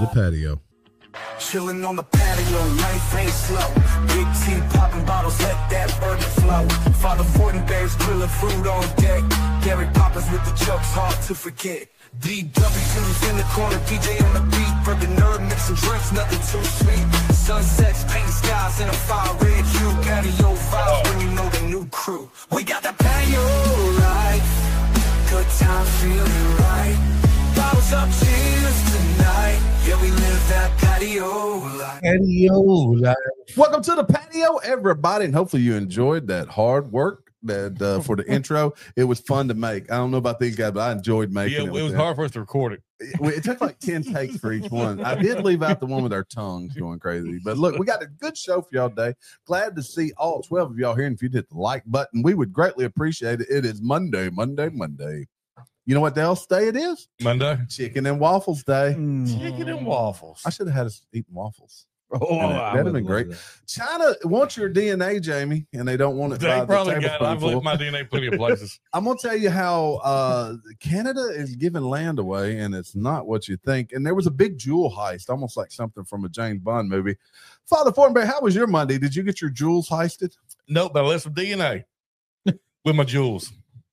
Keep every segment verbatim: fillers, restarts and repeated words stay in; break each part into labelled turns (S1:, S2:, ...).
S1: the patio.
S2: Chilling on the patio, life ain't slow. Big T popping bottles, let that burden flow. Father Fortenberry's grilling food on deck. Gary Poppins with the jokes, hard to forget. D W's in the corner, P J on the beat. Burger nerd, mixing drinks, nothing too sweet. Sunsets, painting skies in a fire red hue. Patio vibes when you know the new crew. We got the patio life. Good time feeling right. Bottles up, cheers tonight. Yeah, we live that patio life.
S1: Patio life. Welcome to the patio, everybody, and hopefully you enjoyed that hard work that uh, for the intro. It was fun to make. I don't know about these guys, but I enjoyed making
S3: yeah,
S1: it.
S3: It was them. hard for us to record it.
S1: It, it took like ten takes for each one. I did leave out the one with our tongues going crazy. But look, we got a good show for y'all today. Glad to see all twelve of y'all here. And if you hit the like button, we would greatly appreciate it. It is Monday, Monday, Monday. You know what else day it is?
S3: Monday.
S1: Chicken and waffles day.
S3: Mm. Chicken and waffles.
S1: I should have had us eating waffles.
S3: Oh,
S1: that'd have been great. That. China wants your D N A, Jamie, and they don't want it.
S3: They
S1: by
S3: probably
S1: the
S3: got it. I've left my D N A plenty of places.
S1: I'm going to tell you how uh, Canada is giving land away, and it's not what you think. And there was a big jewel heist, almost like something from a James Bond movie. Father Fortenberry, how was your Monday? Did you get your jewels heisted?
S3: Nope, but I left some D N A with my jewels.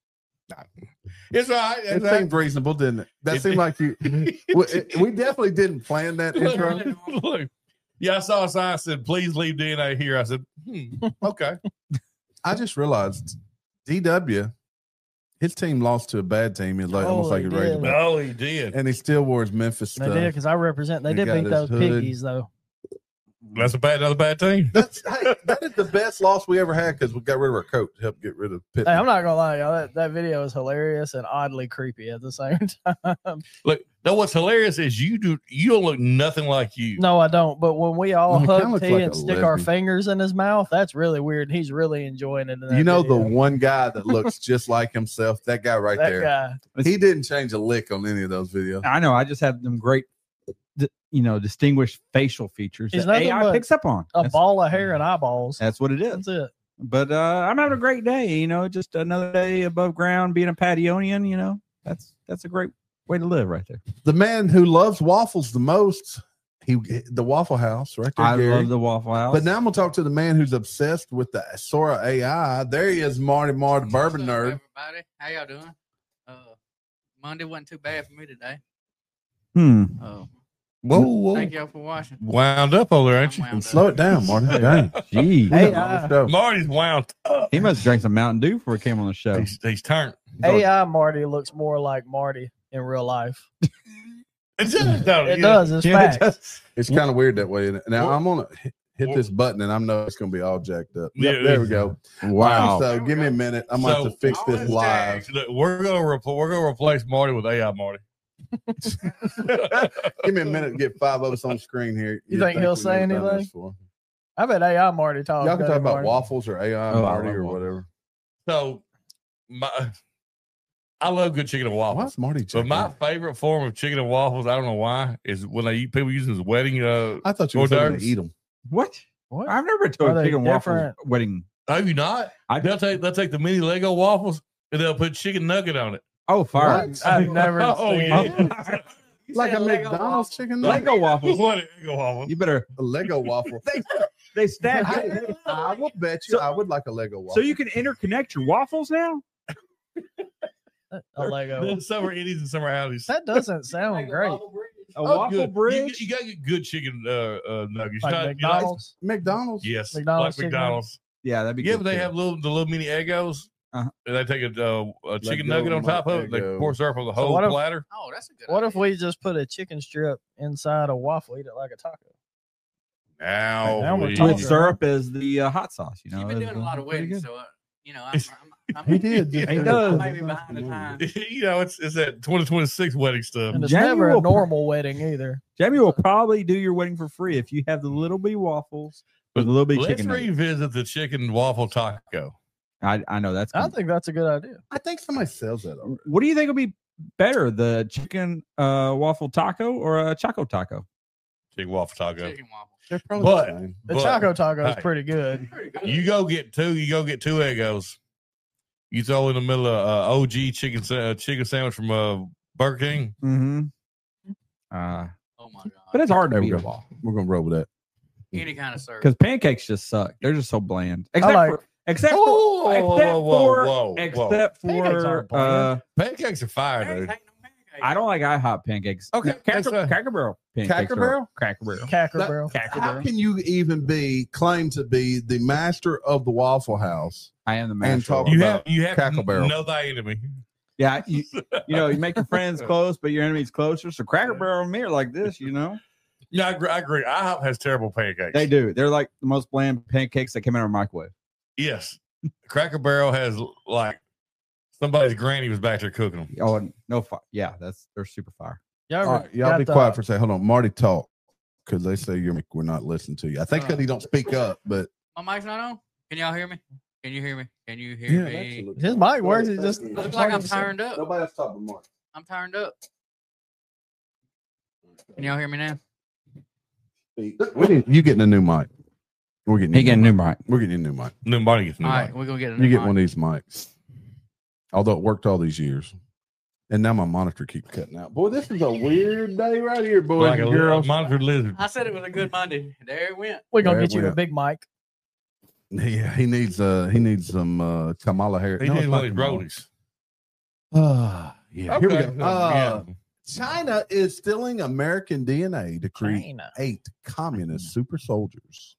S3: It's all right. It's
S1: it
S3: right.
S1: seemed reasonable, didn't it? That
S3: it,
S1: seemed like you. we, we definitely didn't plan that intro.
S3: Look, yeah, I saw a sign that said, "Please leave D N A here." I said, hmm, "Okay."
S1: I just realized D W, his team lost to a bad team. It's like
S4: oh,
S1: almost like it raised.
S3: Oh, he did,
S1: and he still wore his Memphis
S4: they
S1: stuff.
S4: did because I represent. They
S1: he
S4: did beat those
S1: hood.
S4: piggies though.
S3: That's a bad, another bad team.
S1: That's hey, that is the best loss we ever had because we got rid of our coach to help get rid of Pitt.
S4: Hey, I'm not gonna lie, y'all. That, that video is hilarious and oddly creepy at the same time.
S3: Look, no, what's hilarious is you do you don't look nothing like you.
S4: No, I don't. But when we all
S1: well,
S4: hug T
S1: like
S4: and stick our fingers in his mouth, that's really weird. He's really enjoying it.
S1: You know
S4: video.
S1: the one guy that looks just like himself, that guy right
S4: that
S1: there.
S4: Guy.
S1: He didn't change a lick on any of those videos.
S5: I know. I just have them great, you know, distinguished facial features
S4: He's
S5: that A I picks up on.
S4: A
S5: that's,
S4: ball of hair and eyeballs.
S5: That's what it is.
S4: That's it.
S5: But uh, I'm having a great day. You know, just another day above ground, being a Pationian. You know, that's that's a great way to live right there.
S1: The man who loves waffles the most, he the Waffle House right there.
S5: I
S1: Gary.
S5: love the Waffle House.
S1: But now I'm gonna talk to the man who's obsessed with the Sora A I. There he is, Marty Marty, the bourbon
S6: What's up,
S1: nerd.
S6: everybody, how y'all doing? Uh, Monday wasn't too bad for me today.
S5: Hmm.
S6: Oh,
S3: whoa, whoa!
S6: Thank y'all for watching.
S3: Wound up over there, ain't you?
S1: Slow it down, Marty. Dang.
S5: Gee.
S4: Hey, uh,
S3: Marty's wound up.
S5: He must drink some Mountain Dew before he came on the show.
S3: He's, he's turned.
S4: A I Marty looks more like Marty in real life.
S3: It does. No,
S4: It
S3: yeah.
S4: does. It's
S5: Yeah, it
S4: facts.
S5: does.
S1: It's kind of weird that way. Isn't it? Now
S3: Well-
S1: I'm gonna hit, hit
S3: well-
S1: this button, and I know it's gonna be all jacked up.
S3: Yeah,
S1: Yep, there we go.
S5: Wow.
S1: So give me a minute. I'm gonna have to fix this live.
S3: Look, we're gonna repl- we're gonna replace Marty with A I Marty.
S1: Give me a minute to get five of us on screen here.
S4: You think he'll say anything? I bet A I Marty talks.
S1: Y'all can talk about
S4: Marty.
S1: waffles or A I
S5: Oh, I
S1: Marty
S5: love
S1: or
S5: waffles.
S1: whatever.
S3: So, my I love good chicken and waffles.
S1: Why's Marty?
S3: But my
S1: checking?
S3: favorite form of chicken and waffles, I don't know why, is when they eat people using as wedding. Uh,
S1: I thought you
S3: hors
S1: were going
S3: d'oeuvres.
S1: to eat them.
S5: What?
S4: What?
S5: I've never
S4: Are
S5: told
S4: they
S5: chicken waffle
S4: different?
S5: wedding.
S3: Have you not?
S5: I
S3: They'll take they'll take the mini Lego waffles and they'll put chicken nugget on it.
S5: Oh, fire.
S1: What?
S4: I've never
S3: Oh,
S4: seen
S3: yeah.
S4: it.
S1: Like a McDonald's chicken
S5: Lego
S1: nugget?
S5: waffles.
S3: What a Lego waffle?
S5: You better.
S1: A Lego waffle.
S5: They, they stack
S1: I,
S5: it.
S1: I will bet you
S5: So-
S1: I would like a Lego waffle.
S5: So you can interconnect your waffles now?
S4: A Lego.
S3: Some are Eddies and some are Audis.
S4: That doesn't sound great.
S5: A
S3: Oh,
S5: waffle
S3: good. You,
S5: bridge?
S3: you gotta get good chicken uh, uh, nuggets.
S4: Like
S3: Not- you know,
S4: McDonald's.
S1: McDonald's.
S3: yes,
S4: McDonald's
S3: like
S4: chicken
S3: McDonald's.
S5: Yeah, that'd be
S3: Yeah,
S5: good.
S3: but they
S5: too.
S3: have little the little mini Eggos.
S5: Uh-huh.
S3: And they take a, uh, a chicken
S1: Lego
S3: nugget on top of it. They
S1: Eggo.
S3: pour syrup on the
S4: So
S3: whole
S4: what if-
S3: platter.
S6: Oh, that's a good.
S4: What
S6: idea.
S4: if we just put a chicken strip inside a waffle, eat it like a taco?
S3: Now,
S4: Now we're
S3: we-
S4: talking.
S5: with syrup as the uh, hot sauce. You know,
S6: You've been
S5: is,
S6: doing a
S5: uh,
S6: lot of
S5: pretty
S6: weddings,
S5: good.
S6: so uh, you know, I'm, I'm, I'm,
S1: He did.
S3: Yeah,
S5: he does.
S6: Maybe behind the time.
S3: you know, it's it's that twenty twenty-six wedding stuff.
S4: And it's
S5: Jamie
S4: never a
S5: will-
S4: normal wedding either.
S5: Jamie will probably do your wedding for free if you have the little bitty waffles with a little bitty
S3: Let's
S5: chicken. nugget.
S3: revisit the chicken waffle taco.
S5: I, I know that's.
S4: I
S5: Coming.
S4: think that's a good idea.
S1: I think somebody sells that already.
S5: What do you think will be better, the chicken uh, waffle taco or a choco taco?
S3: Chicken waffle taco.
S6: Chicken waffle.
S1: They're probably
S3: But-
S1: the same.
S4: The
S3: But-
S4: Choco Taco is
S3: hey.
S4: pretty good.
S3: You go get two. You go get two Eggos. You throw in the middle of uh, O G chicken sa- uh, chicken sandwich from uh, Burger King.
S5: Mm-hmm. Uh,
S6: Oh my god.
S5: But it's hard to
S1: There we
S5: beat a
S1: go.
S5: waffle
S1: We're gonna roll with that.
S6: Any kind of syrup.
S5: because pancakes just suck. They're just so bland. Except
S4: like-
S5: for except
S3: Whoa,
S5: for
S3: whoa, whoa,
S5: except
S3: whoa, whoa,
S5: for
S3: whoa, whoa.
S5: except
S4: Pancakes
S5: for
S4: aren't bland.
S5: uh,
S3: Pancakes are fire,
S6: Hey,
S3: dude.
S6: hey, no pancakes.
S5: I don't like IHOP pancakes.
S3: Okay,
S5: No, Cracker,
S3: that's fine.
S5: Cracker Barrel pancakes.
S1: Cracker
S5: are-
S1: Barrel?
S5: Cracker Barrel.
S4: Cracker
S1: That-
S4: Barrel.
S5: Cracker
S1: How
S5: Barrel.
S1: can you even be claimed to be the master of the Waffle House?
S5: I am the
S1: And
S5: master.
S1: talk
S5: of-
S3: You
S1: about
S3: have you have
S1: Cracker
S3: to
S1: Barrel.
S3: know thy enemy.
S5: yeah, you, you know, you make your friends close, but your enemies closer. So Cracker Barrel and me are like this, you know.
S3: Yeah, I agree. I agree. IHOP has terrible pancakes.
S5: They do. They're like the most bland pancakes that came out of a microwave.
S3: Yes. Cracker Barrel has like somebody's granny was back there cooking them.
S5: Oh, and no fire. Yeah, that's they're super fire.
S4: Y'all,
S1: All
S4: ever
S1: right, y'all
S4: got
S1: be
S4: the-
S1: quiet for a second. Hold on, Marty, talk because they say you're we're not listening to you. I think
S6: Uh,
S1: that he don't speak up, but
S6: My mic's not on. Can y'all hear me? Can you hear me? Can you hear me?
S1: absolutely.
S4: His mic works. It just
S6: Looks like I'm turned up.
S1: Nobody else talk but Marty.
S6: I'm turned up. Can y'all hear me now?
S1: We need, you getting a new mic? We're getting
S5: He
S1: you
S5: getting
S1: a
S5: new
S1: mic.
S5: mic.
S1: We're getting you a new mic.
S3: No money gets no
S6: All
S3: money.
S6: right, we're gonna get a
S1: You
S6: new
S1: get
S6: mic.
S1: one of these mics. Although it worked all these years. And now my monitor keeps cutting out. Boy, this is a weird day right here, boys
S3: Like a
S1: and
S3: li-
S1: girls.
S3: monitored lizard.
S6: I said it was a good Monday. There it went.
S4: We're gonna
S1: There
S4: get you
S1: we
S4: a
S1: are.
S4: big mic.
S1: Yeah, he needs uh he needs some uh Kamala Harris.
S3: He
S1: No,
S3: did
S1: it's
S3: one
S1: not
S3: of these
S1: Kamala.
S3: rollies.
S1: Ah, yeah. Here we
S3: Okay.
S1: go. Uh,
S3: Yeah.
S1: China is stealing American D N A to create
S4: China.
S1: eight communist super soldiers.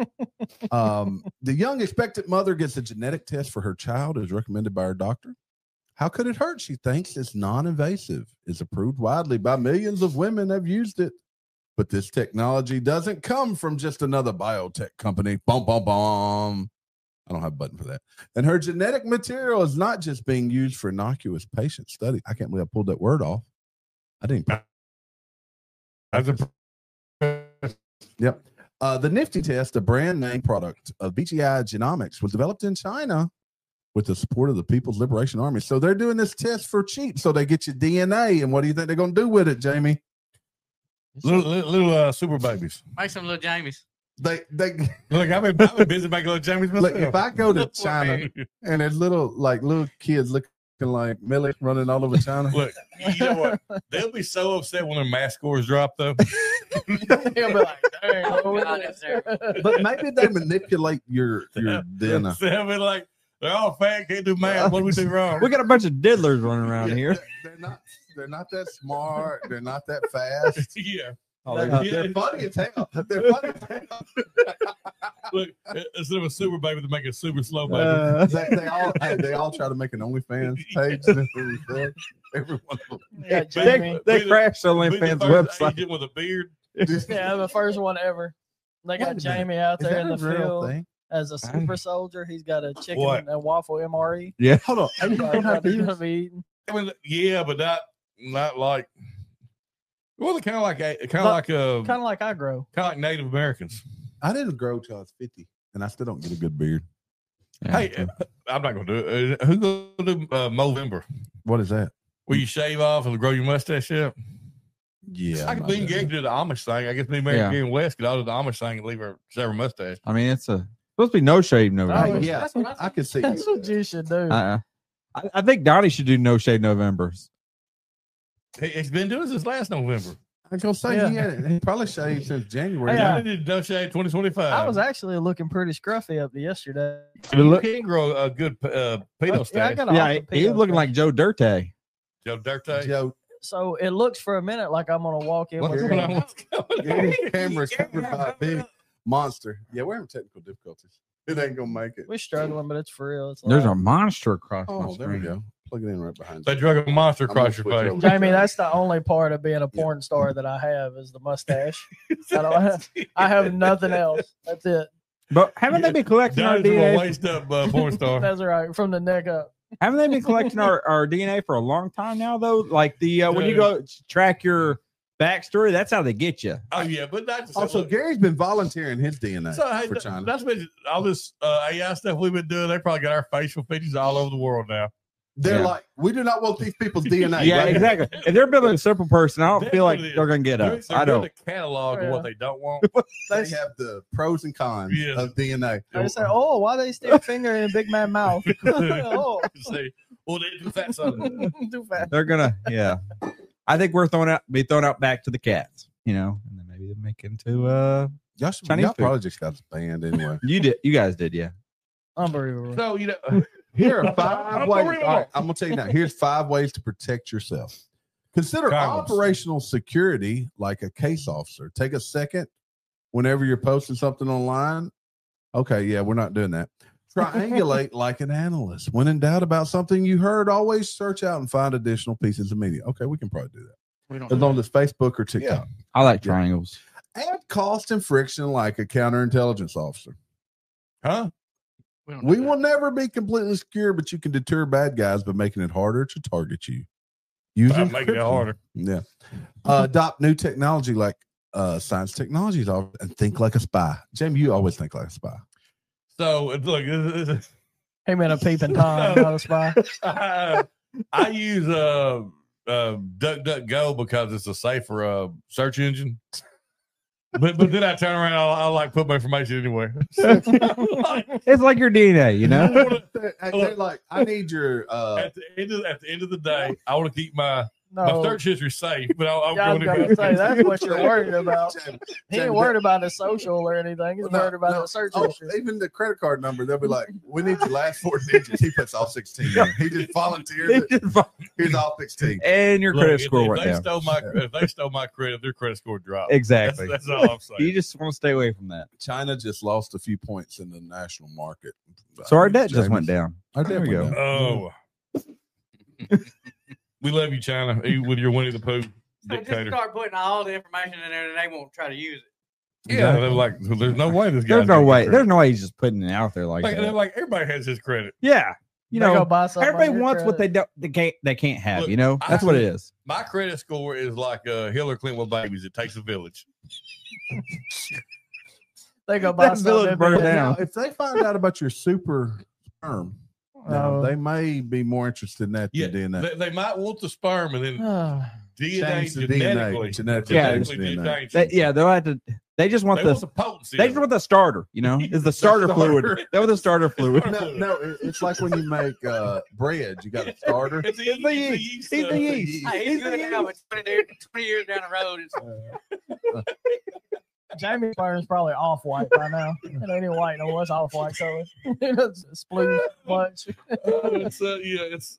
S1: um, the young expectant mother gets a genetic test for her child as recommended by her doctor. How could it hurt? She thinks it's non-invasive. It's approved widely by millions of women have used it. But this technology doesn't come from just another biotech company. Bum, bum, bum. I don't have a button for that. And her genetic material is not just being used for innocuous patient study. I can't believe I pulled that word off. I didn't.
S3: That's a-
S1: Yep. Uh, the Nifty test, a brand name product of B G I Genomics, was developed in China with the support of the People's Liberation Army. So they're doing this test for cheap. So they get your D N A. And what do you think they're going to do with it, Jamie?
S3: little little, little uh, super babies.
S6: Make some little Jamies.
S1: They, they,
S3: Look, I've been, I've been busy making little jammies myself.
S1: like, if I go to China and there's little, like, little kids looking like Millie running all over China.
S3: Look, you know what? They'll be so upset when their math scores drop, though.
S4: He'll be like, dang,
S6: Oh,
S4: what
S6: God,
S4: is
S6: it's there.
S4: it?
S1: But maybe they manipulate your, your D N A.
S3: They'll be like, they're all fat, can't do math. What do we do wrong?
S5: We got a bunch of diddlers running around
S1: Yeah,
S5: here.
S1: They're not, they're not that smart. They're not that fast.
S3: yeah.
S5: Oh,
S1: They're,
S5: they're-
S1: they're funny as hell. They're funny as hell.
S3: Look, instead of a super baby, they make a super slow baby.
S5: Uh,
S1: they, they all hey, they all try to make an OnlyFans page. That's what we said. Every one of them.
S4: Yeah,
S3: Be-
S4: Jamie.
S5: they
S3: be the-
S5: crashed the
S3: be the
S5: OnlyFans
S3: first
S5: website.
S3: agent with a beard.
S4: Yeah, the first one ever. They
S1: Wait a
S4: got
S1: minute.
S4: Jamie out
S1: Is
S4: there
S1: that
S4: in the
S1: a real
S4: field
S1: thing?
S4: as a super soldier. He's got a chicken
S3: What?
S4: and waffle M R E.
S1: Hold on. I
S4: He's
S1: don't have to
S4: gonna
S1: use-
S4: be eating.
S3: I mean, yeah, but not not like. Well, kind of like kind of
S4: But-
S3: like uh,
S4: Kind of like I grow.
S3: kind of like Native Americans.
S1: I didn't grow till I was fifty, and I still don't get a good beard.
S3: Hey, uh, I'm not gonna do it. Uh, Who gonna do uh, Movember?
S1: What is that?
S3: Will you shave off and grow your mustache out?
S1: Yeah,
S3: I
S1: I'm
S3: could
S1: not
S3: be
S1: doing
S3: engaged
S1: that.
S3: to the Amish thing. I guess me and Mary
S5: Yeah.
S3: Gary West could all do the Amish thing and leave her shave her mustache.
S5: I mean, it's a supposed to be no shave November.
S4: Oh,
S1: yeah,
S6: That's what I
S1: I could see.
S4: That's what you should do.
S5: Uh-uh. I, I think Donnie should do no shave Novembers.
S3: He, he's been doing this last November.
S1: I was gonna say
S4: Yeah.
S1: he, had, he probably shaved since January.
S4: Hey,
S3: Yeah,
S4: I-
S3: I did no shave twenty twenty-five.
S4: I was actually looking pretty scruffy up to yesterday.
S3: You can grow a good uh, pedo
S4: Yeah, I
S3: stash.
S4: got a
S5: Yeah,
S4: awesome
S5: he, he was
S4: pedo
S5: looking
S4: stash.
S5: like Joe Dirte.
S3: Joe Dirte.
S1: Joe,
S4: So it looks for a minute like I'm gonna walk in
S3: What's
S4: with
S3: going
S4: a-
S3: on? What's going
S1: Gary's
S3: on?
S1: camera's covered by a big monster. Yeah, we're having technical difficulties. It ain't gonna make it.
S4: We're struggling, but it's for real. It's
S5: There's a
S4: live.
S5: monster across my
S1: Oh, there we
S5: screen.
S1: go. Plug it in right behind
S3: They
S1: you.
S3: drug a monster
S1: I'm gonna
S3: across your
S1: switch
S3: face.
S1: over.
S4: Jamie, that's the only part of being a porn star that I have is the mustache. I don't have, I have nothing else. That's it.
S5: But haven't they been collecting our
S3: Donnie's
S5: D
S3: gonna
S5: N A?
S3: waste up uh, porn star.
S4: That's right. From the neck up.
S5: Haven't they been collecting our, our D N A for a long time now, though? Like the uh, when you go track your backstory, that's how they get you.
S3: Oh yeah, but not just
S1: Also, Gary's been volunteering his D N A
S3: So hey,
S1: for
S3: th-
S1: China.
S3: that's been all this uh, A I stuff we've been doing. They probably got our facial features all over the world now.
S1: They're
S5: Yeah.
S1: like, we do not want these people's D N A.
S5: Yeah,
S1: right?
S5: exactly. If they're building a simple person, I don't
S3: That's
S5: feel like
S3: what it is.
S5: they're gonna get
S3: They're,
S5: us.
S3: they're
S5: I
S3: doing
S5: don't.
S3: a catalog of
S4: Yeah.
S3: what they don't want.
S1: They have the pros and cons
S3: Yes.
S1: of D N A.
S4: They say, "Oh, why they stick finger in Big Man mouth?" oh,
S3: See, well, they do fat something.
S4: too fast.
S5: They're gonna. Yeah, I think we're throwing out be thrown out back to the cats. you know, and then maybe make into uh
S1: Y'all, should,
S5: Chinese
S1: y'all
S5: food.
S1: probably just got us banned anyway.
S5: you did you guys did, yeah.
S4: Unbelievable.
S3: So you know,
S1: Here are five ways. All
S3: Unbelievable.
S1: right, I'm gonna tell you now. Here's five ways to protect yourself. Consider
S3: Condoms.
S1: operational security like a case officer. Take a second whenever you're posting something online. Okay, yeah, we're not doing that. Triangulate like an analyst. When in doubt about something you heard, always search out and find additional pieces of media. Okay, we can probably do that.
S6: We don't.
S1: As long as Facebook or TikTok.
S5: I like
S1: Yeah.
S5: triangles.
S1: Add cost and friction like a counterintelligence officer.
S3: huh?
S6: We, don't
S1: We
S6: do that.
S1: will never be completely secure, but you can deter bad guys by making it harder to target you. Using
S3: I'm making it
S1: encryption.
S3: harder.
S1: Yeah. Uh, adopt new technology like uh, science technologies are- and think like a spy. Jamie, you always think like a spy.
S3: So it- look, it- it-
S4: Him in a peeping Tom, not a spy.
S3: I, I use uh, uh, DuckDuckGo because it's a safer uh, search engine. But but then I turn around, I, I like put my information anywhere.
S5: It's like your D N A, you know.
S1: They're like, I need your. Uh,
S3: at the end of at the end of the day, I want to keep my my
S4: No,
S3: search history safe. But I, I'm
S4: yeah, I was
S3: going
S4: gonna say that's what you're worried about.
S1: Jamie,
S4: He ain't
S1: Jamie,
S4: worried about his social or anything. He's
S1: No,
S4: worried about
S1: no.
S4: the search
S1: Oh,
S4: history.
S1: even the credit card number, they'll be like, "We need your last four digits." He puts all sixteen. In. He just volunteered. it. Here's all sixteen.
S5: And your
S3: Look,
S5: credit
S3: if,
S5: score
S3: if
S5: right
S3: they
S5: now.
S3: stole my if they stole my credit, their credit score dropped.
S5: Exactly.
S3: That's, that's all I'm saying.
S5: You just want to stay away from that.
S1: China just lost a few points in the national market.
S5: So our debt just
S1: Jamie's-
S5: went down.
S1: Our debt
S5: There we
S1: went
S5: go.
S1: down.
S3: Oh, we love you, China, even with your Winnie the Pooh
S6: So just
S3: dictator.
S6: start putting all the information in there, and they won't try to use it.
S3: Yeah, they're like, there's no way this guy.
S5: There's no way. There's no way he's just putting it out there like
S3: Like, they're
S5: that.
S3: like everybody has his credit.
S5: Yeah. You
S4: They go
S5: know,
S4: buy something
S5: everybody
S4: on your
S5: wants what they
S4: credit.
S5: don't they can't they can't have,
S3: Look,
S5: you know? That's what it is.
S3: My credit score is like uh, Hillary Clinton with babies. It takes a village.
S4: They go buy
S5: That
S4: something.
S5: village
S4: and
S5: burned
S4: be-
S5: down.
S1: Now, if they find out about your super sperm, now,
S4: Oh.
S1: they may be more interested in that
S3: Yeah,
S1: than D N A.
S3: they, they might want the sperm and then
S4: Ah,
S3: D N A
S1: Change the D N A,
S3: genetically.
S1: genetically
S5: Yeah,
S1: change
S3: genetically
S1: D N A.
S3: change
S5: They,
S3: it.
S5: yeah, they'll have to they just want
S3: They
S5: the
S3: want the potency.
S5: they
S3: of
S5: just
S3: it.
S5: want the starter, you know? Is the starter fluid.
S3: starter.
S5: They want the starter fluid.
S1: No, no, it- it's like when you make uh, bread, you got a starter.
S3: It's the,
S5: It's the
S3: yeast.
S5: yeast.
S3: It's
S5: It's the yeast.
S6: Hey, he's good now, but twenty, years- twenty years down the road, it's,
S4: Jamie's sperm's probably off white by now. It ain't even white no more. It's off white color. It's splooge much.
S3: Oh, it's uh, yeah, it's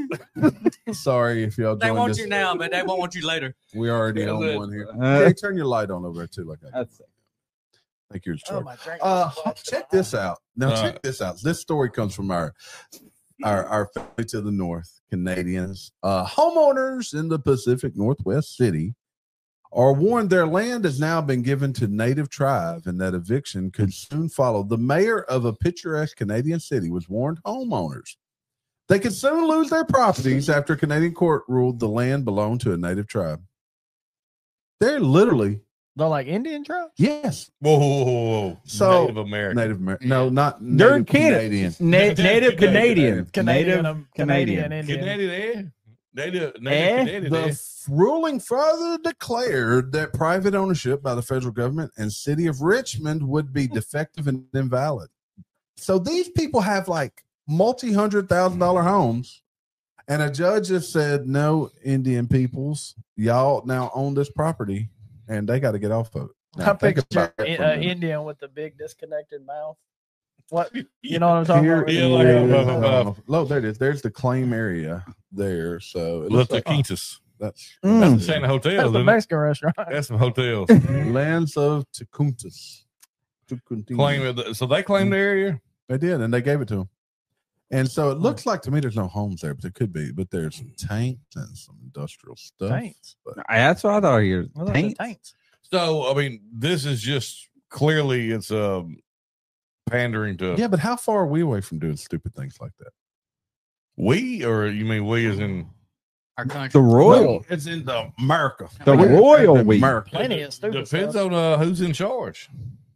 S1: Sorry if y'all
S6: they
S1: joined
S6: want
S1: us.
S6: you now, but they won't want you later.
S1: We already
S3: Yeah,
S1: on
S3: that-
S1: one here.
S5: Uh,
S1: Hey, turn your light on over there too. Like I
S5: That's
S1: think yours.
S4: Oh,
S1: Charlie.
S4: my drink.
S1: Uh, check this out. Now
S3: Uh,
S1: check this out. This story comes from our our our family to the north, Canadians. Uh, homeowners in the Pacific Northwest city are warned their land has now been given to Native tribe, and that eviction could soon follow. The mayor of a picturesque Canadian city was warned homeowners they could soon lose their properties after a Canadian court ruled the land belonged to a Native tribe. They're literally
S4: They're like Indian tribe?
S1: yes,
S3: whoa, whoa, whoa, whoa.
S1: So-
S3: Native American.
S1: Native American. No, not
S5: They're
S1: Native
S5: Canada-
S1: Canadian.
S5: Na- native Canadian.
S4: Canadian,
S5: Native
S4: um, Canadian,
S5: Canadian.
S4: Indian.
S3: Canadian, eh? Native,
S5: Eh?
S3: native Canadian,
S1: The
S3: eh?
S1: f- ruling further declared that private ownership by the federal government and city of Richmond would be defective and invalid. So these people have like multi-hundred thousand dollar homes, and a judge has said, no, Indian peoples, y'all now own this property, and they got to get off of it. Now,
S4: I
S1: think
S4: picture
S1: about it for
S4: uh,
S1: a minute.
S4: Indian with the big disconnected mouth. What you know what I'm talking
S1: Here
S4: about?
S3: Yeah, like,
S1: is,
S3: uh, uh,
S1: uh, look, there it is. There's the claim area there. So it
S3: Look,
S1: looks
S3: the
S1: like,
S3: Quintus.
S1: that's
S5: Mm.
S3: That's the chain of
S4: That's
S3: hotels.
S4: the
S3: isn't it?
S4: Mexican restaurant.
S3: That's some hotels.
S1: lands of Tecuntas. Tecuntas.
S3: claim it. So they claim the area.
S1: They did, and they gave it to them. And so it looks like to me there's no homes there, but there could be. But there's some tanks and some industrial stuff.
S4: Taints.
S1: But
S5: That's what I thought here.
S4: Well, those are
S5: Taints.
S4: taints.
S3: So I mean, this is just clearly it's um pandering to
S1: yeah, but how far are we away from doing stupid things like that?
S3: we, or you mean we as in
S6: Our country.
S5: The royal.
S1: It's in the America.
S5: The
S1: We-
S5: royal we.
S1: America.
S4: Plenty of stupid
S3: depends
S4: stuff.
S3: on uh, who's in charge.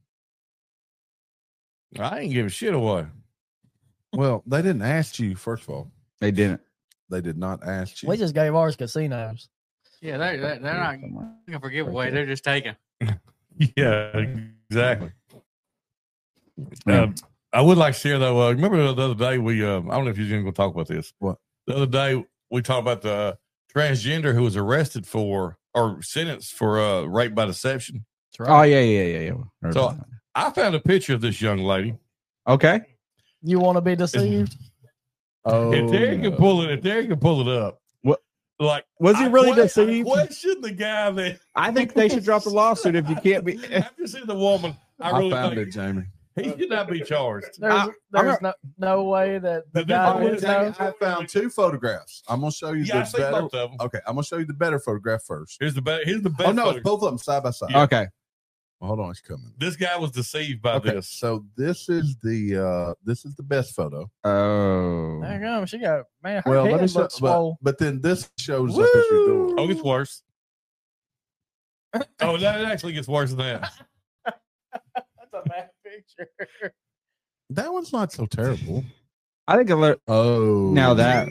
S3: I ain't giving shit away.
S1: Well, they didn't ask you. First of all,
S5: They didn't.
S1: they did not ask you.
S4: We just gave ours casinos.
S6: Yeah, they're, they're, they're not looking for giveaway. They're just taking.
S3: Yeah, exactly. Um, I would like to share though. Uh, remember the other day we? Um, I don't know if you're going to talk about this.
S1: What?
S3: The other day we talked about the uh, transgender who was arrested for or sentenced for uh, rape by deception.
S5: Oh yeah, yeah, yeah, yeah. Heard
S3: So
S5: about that.
S3: I found a picture of this young lady.
S5: Okay.
S4: You want to be deceived?
S1: Oh,
S3: if Derek can pull it, if Derek can pull it up,
S5: What-
S3: like
S5: Was he
S3: I
S5: really
S3: que-
S5: deceived?
S3: I question the guy that
S5: I think they should drop the lawsuit if you can't be.
S3: after seeing the woman. I
S1: I
S3: really
S1: found
S3: think
S1: it, Jamie.
S3: he should not be charged.
S4: There's,
S5: I-
S4: there's
S5: I'm
S4: no, no way that the
S3: The
S4: guy
S3: difference
S4: would
S3: is-
S4: know.
S1: I found two photographs. I'm gonna show you
S3: Yeah, I
S1: the
S3: see
S1: better.
S3: both of them.
S1: Okay, I'm gonna show you the better photograph first.
S3: Here's the better. Here's the best.
S1: Oh no,
S3: photo.
S1: it's both of them side by side.
S3: Yeah.
S5: Okay.
S1: Well, hold on, it's coming.
S3: This guy was deceived by
S1: Okay,
S3: this.
S1: so this is the uh this is the best photo.
S5: Oh.
S4: There you go. She got man. Her
S1: Well,
S4: head
S1: let me
S4: looks
S1: show, but,
S4: swole.
S1: but then this shows up as your door.
S3: Oh, it gets worse. Oh, that actually gets worse than that.
S4: That's a bad picture.
S1: That one's not so terrible.
S5: I think I learned.
S1: Oh,
S5: Now that.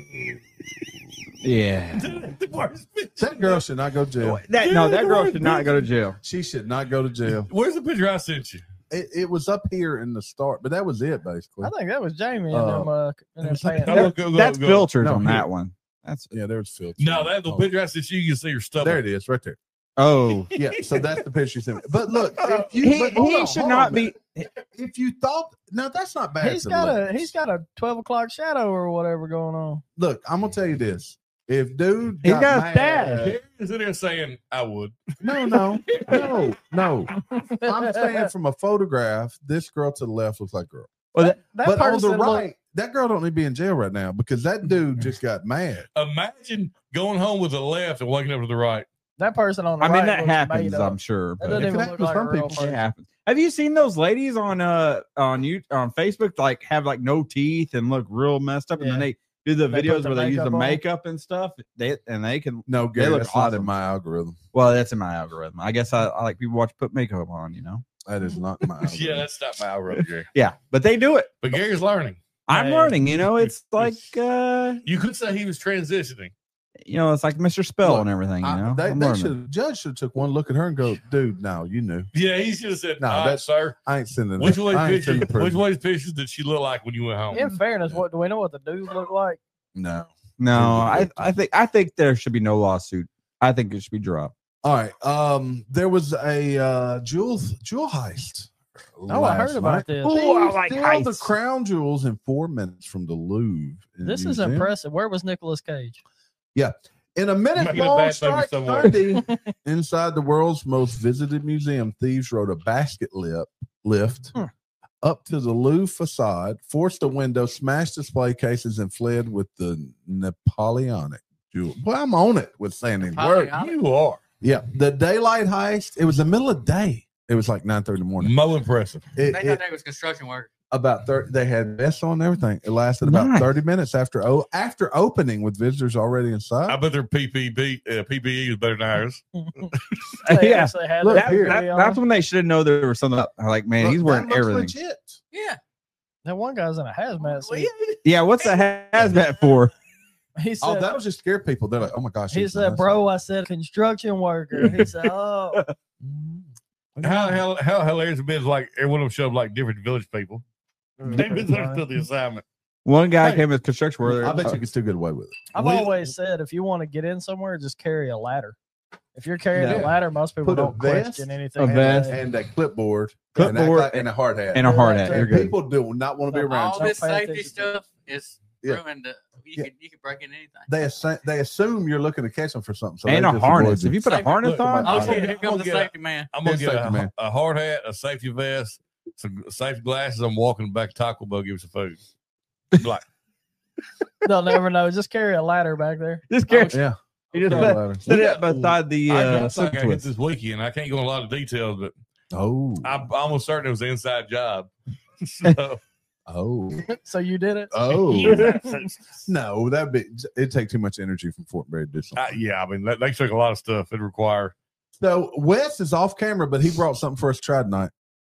S5: Yeah.
S3: The worst picture.
S1: that girl should not go to jail.
S5: That no, that girl should not go to jail.
S1: She should not go to jail.
S3: Where's the picture I sent you?
S1: It, it was up here in the start, but that was it basically.
S4: I think that was Jamie in
S1: Uh,
S4: them, uh, in them
S1: it's like-
S4: pants.
S3: I'm gonna go, go,
S5: That's
S3: go.
S5: filters
S1: No,
S5: on
S1: here.
S5: that one. That's
S1: Yeah, there's filter.
S3: No, that the
S1: Oh,
S3: picture I sent you, you can see your stomach.
S1: there it is, right there.
S5: oh.
S1: Yeah, so that's the picture you sent me. But look, if you
S5: He,
S1: but hold
S5: he
S1: on,
S5: should
S1: hold
S5: not
S1: on a
S5: be.
S1: minute. If you thought, now that's not bad.
S4: He's
S1: to
S4: got
S1: look.
S4: a he's got a twelve o'clock shadow or whatever going on.
S1: Look, I'm gonna tell you this. If dude,
S5: He's
S1: got
S5: got a
S1: mad-
S5: stash.
S3: Here is in there saying I would.
S1: No, no, no, no. I'm saying from a photograph, this girl to the left looks like girl.
S5: Well, that,
S4: That
S1: But on the
S4: person
S1: right,
S4: looked-
S1: that girl don't need to be in jail right now because that dude just got mad.
S3: Imagine going home with the left and waking up to the right.
S4: that person on the
S5: I mean,
S4: right
S5: that
S4: looks
S5: happens.
S4: made up.
S5: I'm sure.
S4: That
S5: But
S4: doesn't
S1: It
S4: even
S1: can
S4: look
S1: happen to
S4: like a
S1: some
S4: real
S1: people.
S5: it
S4: person.
S5: happens. Have you seen those ladies on uh on you on Facebook like have like no teeth and look real messed up, and then
S4: Yeah.
S5: they do the
S4: They put
S5: videos
S4: the
S5: where they use the
S4: makeup on.
S5: makeup and stuff. They and they can.
S1: No,
S5: They
S1: Gary,
S5: look
S1: that's not in
S5: awesome.
S1: my algorithm.
S5: Well, that's in my algorithm. I guess I, I like people watch put makeup on. You know.
S1: That is not in my algorithm.
S3: Yeah, that's not my algorithm, Gary.
S5: Yeah, but they do it.
S3: But Gary's learning.
S5: I'm
S4: Hey.
S5: learning. You know, it's like uh
S3: You could say he was transitioning.
S5: you know, it's like Mister Spell
S1: Look,
S5: and everything. You
S1: I-
S5: know,
S1: they
S5: I'm
S1: they
S5: learning.
S1: should judge should have took one look at her and go, dude, no, you knew.
S3: Yeah, he should have said,
S1: No,
S3: "No,
S1: that's-
S3: sir."
S1: I ain't sending
S3: Which
S1: that.
S3: one
S1: I ain't
S3: pictures?
S1: sending proof.
S3: Which one pictures did she look like when you went home?
S4: In fairness, what do we know what the dudes look like?
S1: No.
S5: No, I I think I think there should be no lawsuit. I think it should be dropped.
S1: All right. Um, there was a uh jewel jewel heist.
S4: Oh, I heard
S1: last
S4: about
S1: night.
S4: this.
S5: Ooh, I like
S1: Steal
S5: heists.
S1: the crown jewels in four minutes from the Louvre. in
S4: This is
S1: Museum.
S4: impressive. Where was Nicolas Cage?
S1: In a minute
S3: Making a
S1: long
S3: bad baby
S1: strike
S3: somewhere.
S1: Sunday, inside the world's most visited museum, thieves rode a basket lip, lift
S4: Hmm.
S1: up to the Louvre facade, forced a window, smashed display cases, and fled with the Napoleonic jewel. Well, I'm on it with saying these words.
S6: Napoleonic?
S3: You are
S1: Yeah, the daylight heist. It was the middle of the day. It was like nine thirty in the morning.
S3: mo impressive.
S1: It,
S6: They
S1: it-
S6: thought they was construction work.
S1: about thirty. They had vests on and everything. It lasted about
S5: Nice.
S1: thirty minutes after oh after opening with visitors already
S3: I
S1: inside.
S3: bet their P P B uh, P P E is better than ours.
S4: They
S5: Yeah.
S4: actually had
S1: Look,
S4: their
S5: That,
S1: here.
S5: that-
S4: P P E on.
S5: that's when they should have known there was something up. Like, man,
S1: Look,
S5: he's
S1: that
S5: wearing
S1: looks
S5: everything.
S1: legit.
S6: Yeah.
S4: That one guy's in a hazmat suit.
S5: Yeah, what's the hazmat for?
S4: He
S1: Oh,
S4: said,
S1: that was just scare people. They're like, oh my gosh.
S4: he
S1: he's
S4: said,
S1: nice.
S4: bro, I said construction worker. He said, oh.
S3: How how how hilarious it been? Like every one of them showed up like different village people. They misunderstood the assignment.
S5: One guy
S1: Hey,
S5: came as construction worker.
S1: I bet you could still get away with it.
S4: I've
S3: We-
S4: always said if you want to get in somewhere, just carry a ladder. If you're carrying
S1: Yeah.
S4: a ladder, most people
S1: Put a
S4: don't
S1: vest,
S4: question anything.
S5: a
S1: And,
S5: vest.
S1: and a clipboard,
S5: Clipboard
S1: and, act like- and a hard hat.
S5: and a hard hat.
S4: And
S5: You're
S1: And
S5: good.
S1: people do not want to be around
S6: All
S1: you.
S6: this
S4: Don't pay
S6: safety
S4: attention.
S6: stuff is
S1: Yeah.
S6: ruined. Uh, you
S1: Yeah.
S6: could you could break in anything.
S1: They assume, they assume you're looking to catch them for something. So
S5: And
S1: they
S5: a
S1: just
S5: harness.
S1: avoid
S5: If you put a
S6: Safety-
S5: harness
S1: Look,
S5: on,
S1: my-
S6: Oh
S1: I'm
S6: shit!
S1: gonna-
S6: Here
S3: I'm
S6: comes
S3: gonna
S6: the
S3: get a-
S6: safety man.
S3: I'm gonna
S1: Yes,
S3: get
S1: thank you,
S3: a,
S1: man.
S3: a hard hat, a safety vest, some safety glasses. I'm walking back to Taco Bell, give me some food. Like
S4: They'll never know. Just carry a ladder back there.
S5: just carry.
S1: Yeah.
S5: You just
S1: Yeah,
S5: put-
S1: ladder.
S5: sit it beside the
S3: I
S5: uh,
S3: got
S5: slip
S3: something I hit
S5: twist.
S3: this weekend. I can't go in a lot of details, but
S1: Oh.
S3: I'm almost certain it was an inside job. So,
S1: Oh.
S4: So you did it.
S1: Oh.
S3: yeah,
S1: No, that'd be it'd take too much energy from Fort Berry to do something.
S3: I, yeah, I mean they, they took a lot of stuff. It require.
S1: So Wes is off camera, but he brought something for us to try tonight.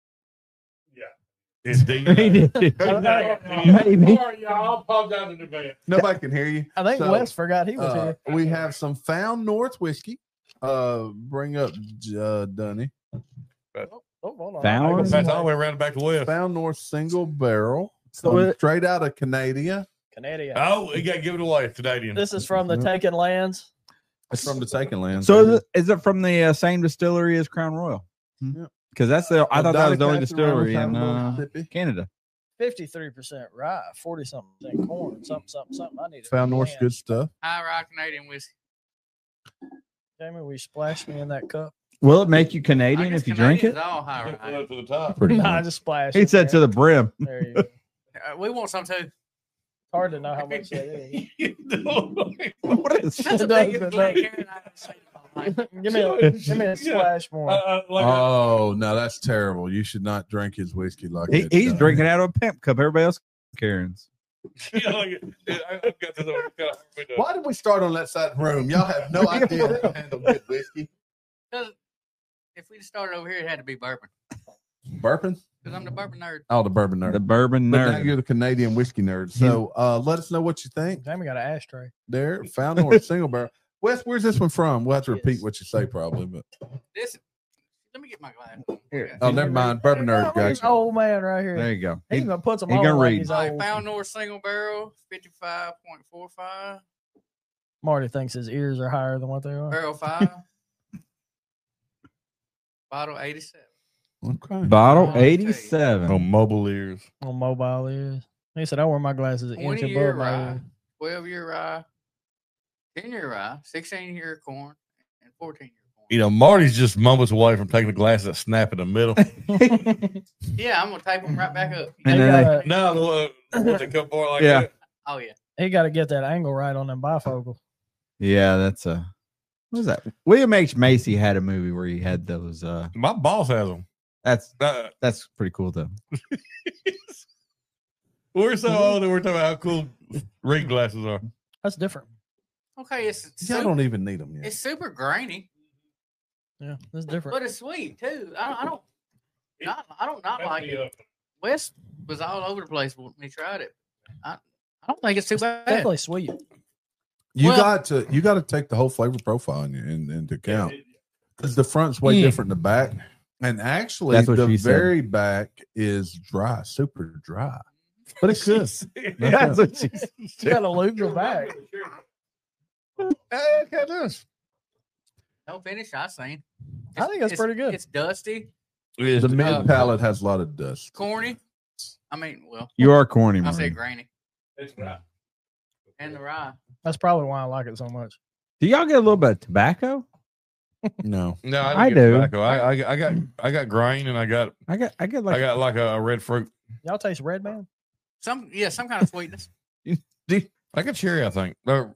S3: Indeed.
S5: He did. Maybe.
S3: Sorry, y'all. I apologize in advance.
S1: Nobody can hear you.
S4: I think
S1: So,
S4: Wes forgot he was
S1: Uh,
S4: here.
S1: we have some Found North whiskey. Uh, bring up uh, Dunny.
S4: Oh, hold on.
S5: Found?
S3: That's all the way around back to West.
S1: Found North single barrel.
S5: So
S1: um,
S5: it-
S1: straight out of Canada.
S4: Canadian.
S3: Oh, he got to give it away, Canadian.
S4: This is from the Taken Lands.
S1: It's from the Taken Land.
S5: So is it, is it from the uh, same distillery as Crown Royal?
S1: Yeah.
S5: Because that's the I thought that was the only
S1: Donny
S5: distillery
S1: Castle,
S5: in uh,
S1: Mississippi.
S5: Canada.
S4: fifty-three percent rye, forty something percent corn, something, something, something. I need to
S1: Found North's
S4: man.
S1: good stuff.
S6: High rye Canadian whiskey.
S4: Jamie, will you splash me in that cup?
S5: Will it make you
S6: I
S5: Canadian
S6: guess
S5: if you drink it?
S6: Canadian's all high
S3: Put
S6: rye.
S3: it to the top.
S1: Pretty
S4: Nah,
S1: much.
S4: just splash.
S5: He
S4: it
S5: said
S4: there.
S5: to the brim.
S4: There you go.
S6: Uh, we want some too.
S4: Hard to know how much that is.
S5: What is
S6: That's the
S4: Does
S6: biggest
S4: it
S6: black
S4: make-
S6: Karen I've seen in my life.
S4: give me a, give me a splash more.
S3: Uh, like a-
S1: Oh no, that's terrible. You should not drink his whiskey like
S5: He,
S1: that.
S5: he's
S1: John.
S5: drinking out of a pimp cup. Everybody else Karen's.
S3: you know, like, I- I've got this over- kind of halfway done.
S1: Why did we start on that side of the room? Y'all have no idea how to handle good whiskey.
S6: 'Cause if we started over here, it had to be bourbon.
S1: Burping?
S6: Because I'm the bourbon nerd.
S1: Oh, the bourbon nerd.
S5: The bourbon
S1: But now
S5: nerd.
S1: you're the Canadian whiskey nerd. So uh, let us know what you think.
S4: Jamie got an ashtray.
S1: There, Found North single barrel. Wes, where's this one from? We'll have to repeat
S4: Yes.
S1: what you say probably, but
S6: This. Let me get my glass.
S5: Here.
S1: oh, never mind. Bourbon nerd,
S4: Oh, look at this
S1: gotcha.
S4: old man right here.
S5: There you go.
S4: He
S5: He-
S4: even puts them
S5: he
S4: on
S5: gonna
S4: like
S5: read.
S4: he's
S6: All right,
S4: old.
S6: Found North single barrel, fifty-five point four five.
S4: Marty thinks his ears are higher than what they are.
S6: Barrel five. Bottle eighty-seven.
S1: Okay.
S5: Bottle
S6: I'll tell you.
S5: eighty-seven.
S3: On mobile ears.
S4: On mobile ears. He said, I wear my glasses an inch
S6: twenty year
S4: above my
S6: rye,
S4: ear.
S6: twelve year rye, ten year rye, sixteen year corn, and fourteen year corn.
S3: You know, Marty's just moments away from taking the glass that snap in the middle.
S6: Yeah, I'm gonna tape them right back up.
S5: And
S4: He
S5: then they-
S4: gotta,
S3: no, the uh, once they come forward like
S5: Yeah.
S3: that.
S6: Oh yeah.
S4: he gotta get that angle right on them bifocals.
S5: Yeah, that's a. What is that? William H. Macy had a movie where he had those. uh
S3: My boss has them.
S5: That's
S3: Uh,
S5: that's pretty cool though.
S3: we're so old that we're talking about how cool read glasses are.
S4: That's different.
S6: Okay, it's
S1: Y'all
S6: super,
S1: don't even need them yet.
S6: it's super grainy,
S4: Yeah, that's different.
S6: but it's sweet too. I don't, I don't, not, I don't not like it. Wes was all over the place when he tried it. I, I don't think it's too bad.
S4: Definitely sweet.
S1: You
S6: Well-
S1: got to you got to take the whole flavor profile in, in, into account because the front's way
S5: Mm.
S1: different than the back, and actually
S5: That's what
S1: the
S5: she said.
S1: very back is dry, super dry, but it's good.
S5: That's what she said.
S4: You gotta lube your back.
S3: Hey, look at this.
S6: No finish. I seen.
S4: I think that's
S6: It's-
S4: pretty good.
S6: It's dusty,
S1: The mid
S6: uh,
S1: palate has a lot of dust.
S6: corny. I mean, well,
S5: You are corny,
S6: I say
S5: man.
S6: grainy,
S3: It's right.
S6: and the rye.
S4: That's probably why I like it so much.
S5: Do y'all get a little bit of tobacco?
S1: No,
S3: No, I,
S5: I
S3: didn't get
S5: do.
S3: tobacco. I, I, I got, I got grain, and I got,
S5: I get, I get like.
S3: I got like a, a red fruit.
S4: Y'all taste red man?
S6: Some, yeah, some kind of sweetness.
S3: I got cherry, I think. Or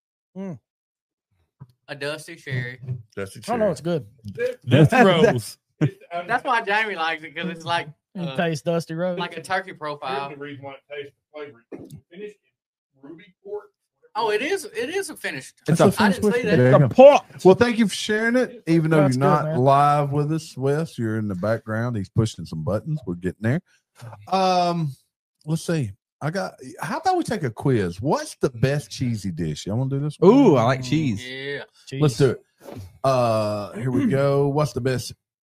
S6: A dusty sherry.
S3: dusty
S4: I
S3: cherry.
S4: don't know. It's good.
S3: Dusty rose.
S6: That's why Jamie likes it because it's like
S4: You
S6: uh,
S4: taste Dusty Rose.
S6: like a turkey profile.
S3: reason why it tastes flavored. Finished ruby port.
S6: Oh, it is. It is a finished.
S5: It's
S1: That's
S5: a
S6: I didn't see that.
S1: There you go.
S5: a pot.
S1: Well, thank you for sharing it. Even though
S4: That's
S1: you're
S4: good,
S1: not
S4: man.
S1: live with us, Wes, you're in the background. He's pushing some buttons. We're getting there. Um, let's see. I got. How about we take a quiz? What's the best cheesy dish? Y'all want to do this? one?
S5: Ooh, I like cheese.
S6: Yeah.
S4: Cheese.
S1: Let's do it. Uh, here we go. What's the best?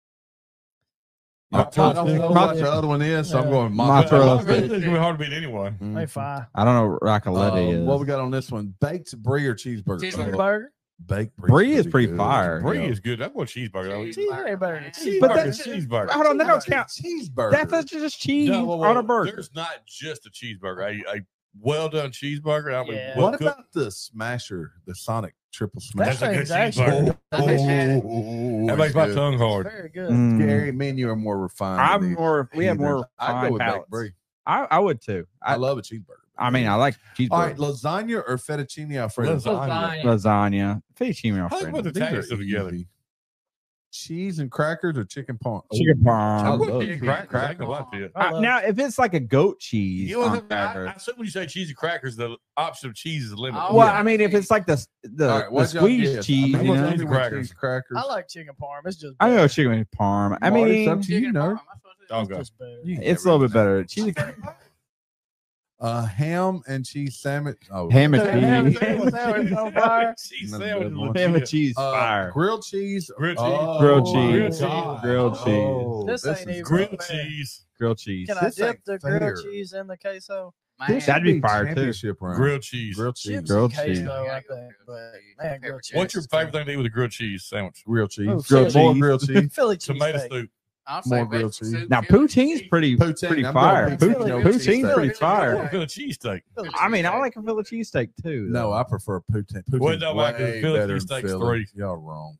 S1: I
S5: Mozzarella
S1: don't
S5: stick.
S1: know what the other one is, so I'm
S4: Yeah.
S1: going
S5: Mozzarella
S1: mozzarella.
S3: It's gonna be hard to beat anyway.
S1: Mm.
S4: Hey, fine.
S5: I don't know what Raccolette
S1: Um,
S5: is.
S1: what we got on this one? Baked brie or cheeseburger?
S6: Cheeseburger.
S1: Uh,
S4: Burger.
S1: baked
S5: Brie is pretty
S1: good.
S5: fire.
S3: Brie
S1: Yeah.
S3: is good. That's what cheeseburger.
S6: Cheese-
S4: Cheese ain't better than
S6: man.
S4: cheese.
S5: But
S3: Cheeseburger
S5: that's-
S3: is cheeseburger.
S5: Hold on, that don't count.
S1: Cheeseburger.
S5: That's just cheese
S3: No, whoa, whoa,
S5: on a
S3: whoa.
S5: burger.
S3: There's not just a cheeseburger. A, a well done cheeseburger. I mean,
S4: Yeah.
S3: well
S1: What
S3: cooked.
S1: about the smasher, the Sonic triple
S4: That
S1: smasher?
S3: That's a good
S4: thing's actually
S3: cheeseburger.
S6: I think that-
S1: Oh,
S3: That makes my
S1: good.
S3: tongue hard.
S4: very good.
S5: Mm.
S1: Gary, me and you are more refined. than
S5: I'm
S1: these
S5: more. We have more
S1: heathens. I'd go
S5: fine
S1: with baked
S5: palates.
S1: brie.
S5: I, I would too.
S1: I
S5: I,
S1: love a cheeseburger.
S5: I mean, I like cheeseburger.
S1: All right, lasagna or fettuccine alfredo?
S3: Lasagna.
S5: Lasagna, fettuccine
S3: How do you put
S5: alfredo,
S3: the
S1: These are
S3: tags together?
S1: easy. Cheese and crackers or chicken parm?
S5: chicken
S1: I
S5: parm.
S1: love
S3: Cheese
S1: cheese
S3: crackers.
S1: crackers.
S3: I ain't gonna lie to you.
S4: I
S5: Uh,
S4: love
S5: now, if it's like a goat cheese
S3: You know,
S5: on
S3: I, I
S5: crackers,
S3: assume when you say cheesy crackers, the option of cheese is limited.
S6: Oh,
S5: well,
S6: yeah.
S5: I mean, if it's like the the,
S1: All right,
S5: the
S1: what'd y'all
S5: squeezed
S1: guess?
S5: cheese,
S1: I mean,
S5: you
S1: what's
S5: know,
S1: the
S3: Cheese
S1: difference
S3: crackers.
S1: cheese crackers.
S4: I like chicken parm. It's just
S5: I
S4: better.
S5: know chicken parm. I
S1: Marty,
S5: mean,
S1: it's up to you,
S6: Chicken
S1: nerd.
S6: parm, that's what it is.
S3: Oh,
S4: It's
S3: God.
S4: just better.
S5: it's a little bit better. Cheese,
S1: Uh, ham and cheese sandwich. Oh,
S5: ham and
S4: Ham and
S5: cheese,
S4: cheese sandwich on fire.
S3: Cheese
S1: Another
S3: sandwich
S1: good one.
S3: is
S5: ham and
S3: legit.
S5: cheese,
S1: Uh,
S5: fire.
S1: grilled cheese.
S3: Grilled cheese.
S1: Oh,
S5: Grilled
S1: my
S5: cheese.
S1: God.
S5: Grilled cheese.
S1: Oh,
S4: This ain't
S1: is
S4: even-
S3: Grilled
S4: bad.
S3: cheese.
S5: Grilled cheese.
S4: Can I
S1: This
S4: dip
S1: ain't
S4: the
S1: fair.
S4: grilled cheese in the queso?
S6: Man,
S5: That'd be fire, too.
S1: Championship round.
S3: Grilled cheese.
S1: Grilled cheese.
S4: Chips
S5: Grilled
S4: and queso,
S5: cheese.
S4: I
S6: Yeah,
S4: think,
S6: grilled
S4: but
S6: cheese,
S4: man,
S6: pepper
S4: grilled
S6: cheese.
S3: What's your
S4: cheese.
S3: favorite thing to eat with a grilled cheese sandwich?
S1: Grilled cheese.
S4: Oh,
S5: Grilled
S1: More
S5: cheese.
S1: grilled cheese.
S4: Philly cheese
S3: Tomato
S4: steak.
S3: soup.
S6: I'll say
S1: More
S6: vegetable
S1: grilled cheese.
S6: soup,
S5: Now
S6: Philly
S5: poutine's
S6: cheese.
S5: pretty
S1: Poutine.
S5: pretty
S1: I'm
S5: fire.
S1: going
S4: Philly
S5: Poutine,
S4: cheese
S5: poutine's
S4: steak.
S5: pretty
S6: I
S5: fire.
S3: Philly cheesesteak.
S4: Philly
S5: I mean, I
S4: cheese
S5: like a Philly cheesesteak too.
S1: No,
S5: though.
S1: I prefer poutine. Poutine's
S3: Well, no, I could-
S1: way
S3: Philly
S1: better than
S3: cheesesteak's
S1: Philly.
S3: three.
S1: Y'all wrong.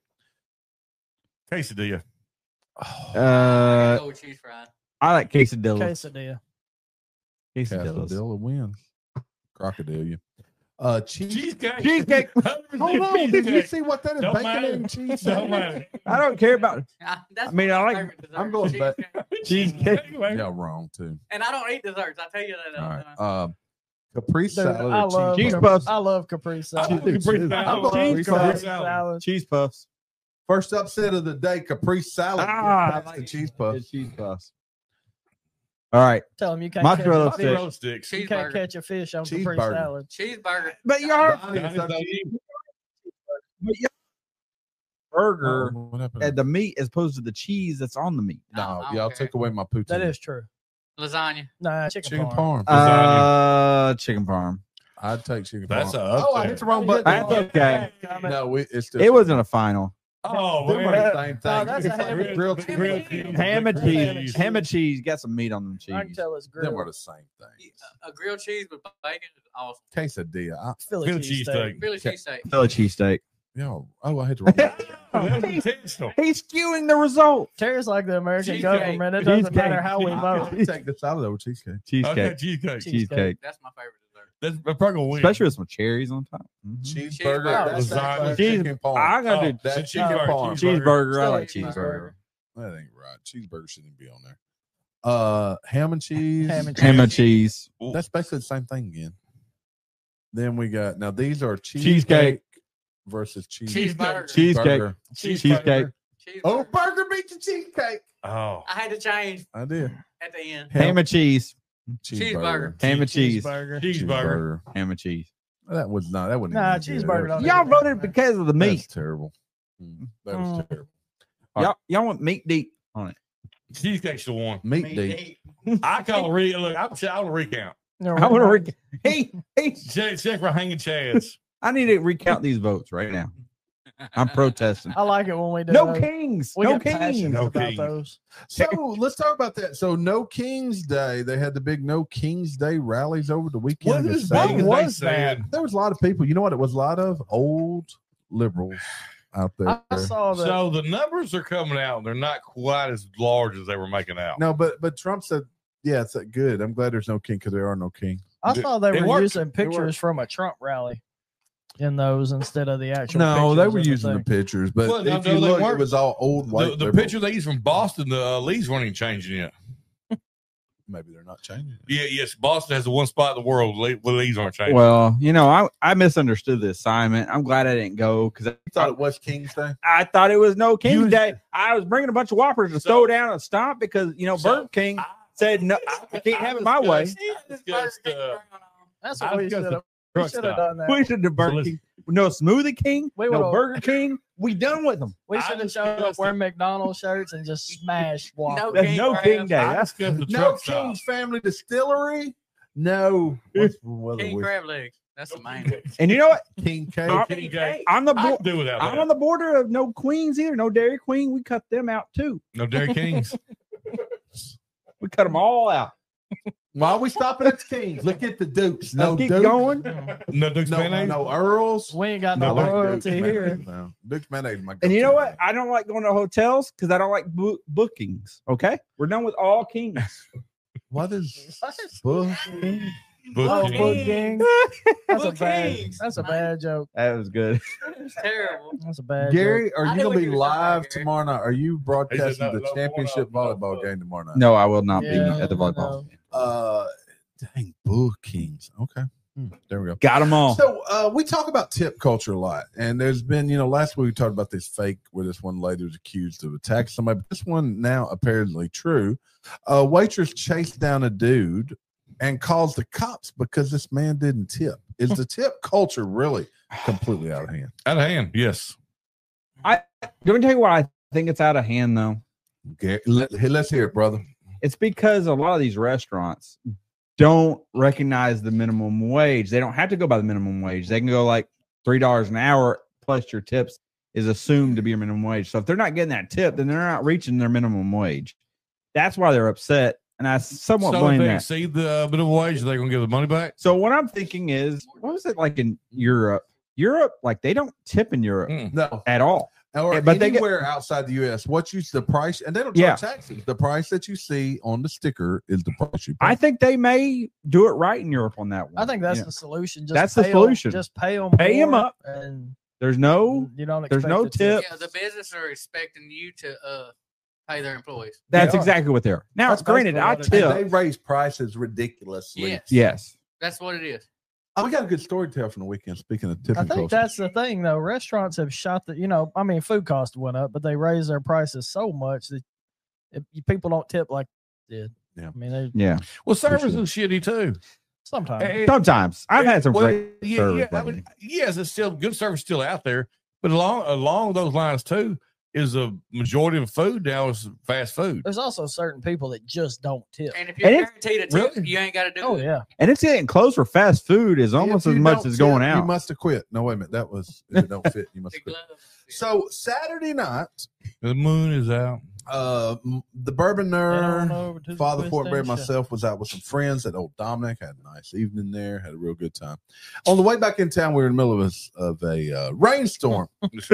S3: Quesadilla.
S5: Uh,
S6: Go with cheese fries.
S5: I like quesadillas.
S4: quesadilla.
S5: Quesadillas.
S1: Cassadilla wins. Crocodile. Uh, cheese.
S3: Cheesecake.
S5: Cheesecake.
S1: Hold on. Did you
S3: Cheesecake.
S1: see what that is?
S3: Don't
S1: Bacon
S3: matter.
S1: and cheese.
S3: Don't matter.
S5: I don't care about
S6: Ah, that's
S5: I mean,
S6: my
S5: I like-
S6: favorite dessert,
S1: I'm going back-
S6: cheesecake.
S5: cheesecake.
S1: Y'all wrong too.
S6: And I don't eat desserts. I tell you that.
S1: All
S6: all
S1: right.
S6: the time.
S1: Um, Capri
S4: Dude,
S1: salad.
S4: I
S1: or
S4: love
S5: cheese
S4: Cap-
S5: puffs.
S4: I love Capri salad.
S3: I love Capri salad.
S1: I'm
S3: I love
S1: going
S3: Capri
S1: Capri
S3: salad.
S4: salad.
S5: cheese puffs.
S1: First upset of the day, Capri salad.
S5: Ah,
S1: That's
S5: I like
S1: the cheese puff.
S5: Good cheese puffs. All right,
S4: Tell them you can't
S5: Mozzarella
S4: catch a
S5: stick.
S4: fish.
S3: Roll sticks.
S4: You can't
S6: Cheeseburger.
S4: catch a fish on Capri
S1: Cheeseburger.
S4: salad.
S6: Cheeseburger.
S5: but y'all,
S1: Donnie, it's up to you.
S5: but y'all burger
S1: Oh, what happened?
S5: and the meat as opposed to the cheese that's on the meat.
S6: I don't-
S1: No,
S6: I don't
S1: y'all
S6: care.
S1: took away my poutine.
S4: That is true.
S6: Lasagna.
S4: Nah, chicken,
S1: chicken
S4: parm.
S1: parm.
S5: Uh, chicken parm.
S1: I'd take chicken
S3: That's
S1: parm.
S3: a
S1: Oh, I
S3: upset.
S1: hit the wrong button.
S5: That's okay.
S1: No, we, it's still
S5: It wasn't a final.
S3: Oh,
S1: Them are
S3: man.
S1: the same
S4: Oh,
S1: thing.
S4: that's
S1: It's
S4: a
S1: like
S4: ham-
S1: grilled
S6: ham-
S1: grilled
S6: ham-
S1: cheese.
S5: Ham and
S6: Grilled
S5: cheese.
S6: cheese.
S5: Ham and cheese. Got some meat on them
S4: I can
S5: cheese.
S4: tell it's
S1: Them are
S4: grilled.
S1: the same thing.
S6: A grilled cheese with bacon is awesome.
S1: Quesadilla. I,
S4: Philly
S3: Philly
S4: cheese
S3: cheesesteak.
S4: steak.
S6: Philly
S1: Okay.
S6: cheesesteak.
S5: Philly cheesesteak.
S1: yo, oh, I hit the wrong button.
S3: That was intentional.
S5: He's skewing the result.
S4: Terry's like the American
S6: Cheesecake.
S4: government. It doesn't
S5: Cheesecake.
S4: matter how we vote.
S1: I'd take the salad over cheesecake.
S5: Cheesecake.
S3: Okay, cheesecake.
S5: Cheesecake.
S6: That's my favorite dessert.
S3: That's, that's probably gonna win.
S5: Especially with some cherries on top. Mhm.
S1: Cheeseburger.
S6: Cheeseburger.
S1: That's
S3: Lasagna.
S1: like
S5: Cheese-
S1: chicken parm.
S5: I'm gonna
S3: Oh,
S5: do
S1: that
S3: that's
S1: chicken
S3: cheeseburger,
S1: parm.
S5: cheeseburger. I like
S4: Still a
S5: cheeseburger.
S1: That ain't right. Cheeseburger shouldn't be on there. Uh, ham and cheese.
S4: Ham and
S5: Ham and cheese.
S1: That's basically the same thing again. Then we got now these are cheesecake
S5: Cheesecake.
S1: versus cheese.
S6: Cheeseburger.
S5: Cheesecake.
S1: Burger.
S5: Cheesecake.
S6: Cheeseburger.
S1: Oh, burger beats the cheesecake.
S3: Oh,
S6: I had to change
S1: I did.
S6: at the end.
S5: Ham and cheese.
S6: Cheeseburger.
S5: Ham and cheese.
S4: Cheeseburger.
S3: cheeseburger.
S5: Ham and cheese.
S1: That was not. That wasn't.
S4: Nah,
S1: even good.
S4: cheeseburger
S1: That
S4: don't
S1: was-
S5: Y'all
S4: need
S5: voted because of the
S1: That's
S5: meat.
S1: terrible. Mm, That was
S4: Mm.
S1: terrible.
S5: Y'all, y'all want meat deep on it.
S3: Cheesecake's the one.
S1: Meat
S6: Meat
S1: deep.
S6: deep.
S3: I call a re look. I'm I want to recount.
S4: No,
S5: I want to re- Hey, hey,
S3: Check, check for hanging chads.
S5: I need to recount these votes right now. I'm protesting.
S4: I like it when we do
S5: No
S4: those.
S5: kings.
S4: We
S5: No
S4: get
S5: kings.
S4: passionate
S3: No
S4: about
S3: kings.
S4: those.
S1: So let's talk about that. So No King's Day. They had the big No King's Day rallies over the weekend.
S3: What
S1: in
S3: is
S1: Vegas.
S3: Vegas
S4: What
S3: they
S4: was
S3: said?
S1: There was a lot of people. You know what? It was a lot of old liberals out there.
S4: I saw that.
S3: So the numbers are coming out. They're not quite as large as they were making out.
S1: No, but but Trump said, "Yeah, it's uh, good. I'm glad there's no king because there are no king."
S4: I saw they
S3: It
S4: were
S3: worked.
S4: using
S3: It
S4: pictures
S3: worked.
S4: from a Trump rally in those instead of the actual.
S1: No, they
S4: pictures
S1: were
S4: of the
S1: using the
S4: thing.
S1: pictures, but
S3: Well, no,
S1: if
S3: no,
S1: you
S3: they
S1: look, it
S3: weren't.
S1: was all old white.
S3: The, the
S1: liberals.
S3: picture they used from Boston, the uh, leaves weren't even changing yet.
S1: Maybe they're not changing. it.
S3: Yeah, yes, Boston has the one spot in the world where the leaves aren't changing.
S5: Well, you know, I, I misunderstood the assignment. I'm glad I didn't go because
S1: You thought it was King's Day?
S5: I thought it was no King's
S1: You-
S5: Day. I was bringing a bunch of Whoppers to
S3: So-
S5: throw down and stomp because, you know,
S3: So,
S5: Burger King
S3: I-
S5: said, no, I can't have it my way.
S3: discussed- I discussed, uh,
S4: That's
S3: I
S4: what we
S3: discussed
S4: should
S3: the
S4: have. We
S3: truck
S4: should have
S3: stop.
S4: done that.
S5: We should have Burger
S3: listen.
S5: King. No Smoothie King,
S4: We
S5: no
S4: would've-
S5: Burger King. We done with them.
S4: We
S3: I
S4: should have
S3: just
S4: showed up
S3: discussed
S4: wearing McDonald's shirts and just smashed waffles.
S5: That's
S6: King
S5: no
S6: crab.
S5: King Day.
S3: I
S5: That's
S3: discussed the
S1: No
S3: truck stop.
S1: King's Family Distillery. No. What's the weather
S6: King
S1: with-
S6: crab legs. That's the main.
S5: and you know what?
S1: King Cake.
S5: I'm,
S3: King Cake.
S5: I'm the
S3: I
S5: bo-
S3: can do without
S5: I'm
S3: that.
S5: on the border of no Queens either. No Dairy Queen. We cut them out too.
S3: No Dairy Kings.
S5: We cut them all out.
S1: Why are we stopping at the Kings? Look at the Dukes. No
S5: Let's keep
S1: Dukes.
S5: going.
S3: No Duke's
S1: No,
S3: mayonnaise.
S1: no Earls.
S4: We ain't got
S1: No,
S4: no,
S1: like
S4: royalty
S1: Duke's
S4: here.
S1: mayonnaise, No. Duke's mayonnaise. is my
S5: And you know
S1: go-to,
S5: what?
S1: man.
S5: I don't like going to hotels because I don't like bo- bookings. Okay, we're done with all kings.
S1: What is
S4: What?
S1: book?
S3: Book
S4: Oh,
S3: King.
S4: Book King. That's a
S6: Book
S4: bad.
S6: Kings.
S4: That's a bad joke.
S5: That was good.
S6: It's terrible.
S4: That's a bad joke.
S1: Gary, are
S6: I
S1: you
S6: knew
S1: gonna
S6: what
S1: be
S6: you were talking
S1: live
S6: about, Gary.
S1: tomorrow night? Are you broadcasting
S3: no,
S1: the
S3: no,
S1: championship
S3: no, no,
S1: volleyball
S3: no.
S1: game tomorrow night?
S5: No, I will not
S4: Yeah,
S5: be at the volleyball.
S4: no.
S1: Uh, dang, Book Kings. Okay, Hmm, there we go.
S5: Got them all.
S1: So uh, we talk about tip culture a lot, and there's been, you know, last week we talked about this fake where this one lady was accused of attacking somebody. But this one now apparently true. A waitress chased down a dude and calls the cops because this man didn't tip. Is the tip culture really completely out of hand?
S3: Out of hand. Yes.
S5: Let me tell you why I think it's out of hand, though.
S1: Gary, let, hey, let's hear it, brother.
S5: It's because a lot of these restaurants don't recognize the minimum wage. They don't have to go by the minimum wage. They can go like three dollars an hour plus your tips is assumed to be your minimum wage. So if they're not getting that tip, then they're not reaching their minimum wage. That's why they're upset. And I somewhat
S3: So
S5: blame
S3: if they
S5: that.
S3: exceed the minimum wage, they're going to give the money back?
S5: So what I'm thinking is, what was it like in Europe? Europe, like they don't tip in Europe
S3: Mm.
S1: No,
S5: at all.
S1: or
S5: Yeah, but they get-
S1: anywhere outside the U S. What you the price, and they don't
S5: Yeah.
S1: charge taxes. The price that you see on the sticker is the price you pay.
S5: I think they may do it right in Europe on that one.
S4: I think that's
S5: Yeah.
S4: the solution. Just
S5: That's the
S4: pay 'em-
S5: solution.
S4: Just pay them.
S5: Pay 'em
S4: more,
S5: up.
S4: and
S5: There's no.
S4: you don't.
S5: there's
S4: expect
S5: no
S4: the
S5: tip.
S6: Yeah, the business are expecting you to uh pay their employees.
S5: That's
S4: They are.
S5: exactly what they are. Now,
S4: That's
S5: granted,
S4: basically
S5: I
S4: what it is.
S1: And
S5: tip.
S1: they raise prices ridiculously.
S6: Yes.
S5: Yes.
S6: That's what it is.
S1: Oh, we got a good story to tell from the weekend. Speaking of tipping
S4: I think
S1: culture.
S4: that's the thing, though. Restaurants have shot the, you know, I mean, food costs went up, but they raised their prices so much that if you, people don't tip like they did.
S1: Yeah.
S4: I mean, they
S5: Yeah.
S3: Well, service
S1: sure.
S3: is shitty too.
S4: sometimes.
S3: Eh,
S5: Sometimes I've had some
S3: Well,
S5: great
S3: yeah,
S5: service.
S3: yeah, I
S5: lately.
S3: mean, yes, it's still good service still out there, but along along those lines too is a majority of food now is fast food.
S4: There's also certain people that just don't tip.
S6: And if you're
S5: And it's-
S6: guaranteed a tip,
S3: Really?
S6: you ain't got to do
S4: Oh
S6: it.
S4: yeah,
S5: And it's getting close for fast food is almost
S1: If
S5: as
S1: you
S5: much
S1: don't
S5: as going
S1: tip, You
S5: out.
S1: must have quit. No, wait a minute. That was if it don't fit. You must
S6: Big
S1: have quit.
S6: glove.
S1: So Saturday night,
S3: The moon is out.
S1: uh, m- the Bourbon
S4: Head on
S1: Nerd,
S4: over to the
S1: Father
S4: Twist
S1: Fort Bear,
S4: and Shout.
S1: myself was out with some friends at Old Dominic. Had a nice evening there. Had a real good time. On the way back in town, we were in the middle of a, of a uh, rainstorm.